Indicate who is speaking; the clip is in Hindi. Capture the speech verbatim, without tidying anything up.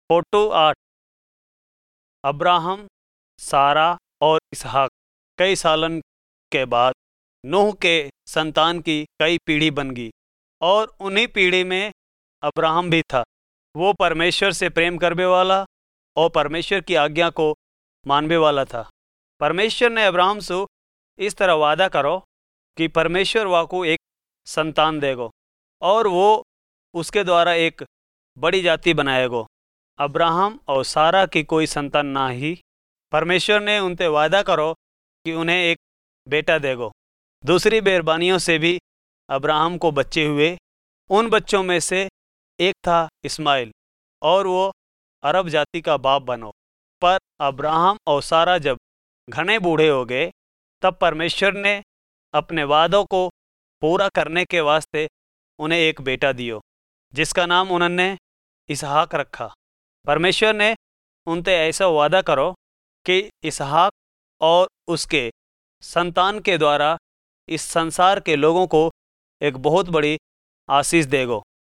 Speaker 1: फोटो आठ। अब्राहम, सारा और इसहाक। कई सालन के बाद नूह के संतान की कई पीढ़ी बन गई और उन्हीं पीढ़ी में अब्राहम भी था। वो परमेश्वर से प्रेम करने वाला और परमेश्वर की आज्ञा को मानने वाला था। परमेश्वर ने अब्राहम से इस तरह वादा करो कि परमेश्वर वाको एक संतान देगो और वो उसके द्वारा एक बड़ी जाति बनाएगो। अब्राहम और सारा की कोई संतान ना ही। परमेश्वर ने उनसे वादा करो कि उन्हें एक बेटा देगो। दूसरी मेहरबानियों से भी अब्राहम को बच्चे हुए। उन बच्चों में से एक था इस्माइल और वो अरब जाति का बाप बनो। पर अब्राहम और सारा जब घने बूढ़े हो गए तब परमेश्वर ने अपने वादों को पूरा करने के वास्ते उन्हें एक बेटा दियो जिसका नाम उन्होंने इसहाक रखा। परमेश्वर ने उनसे ऐसा वादा करो कि इसहाक और उसके संतान के द्वारा इस संसार के लोगों को एक बहुत बड़ी आशीष देगो।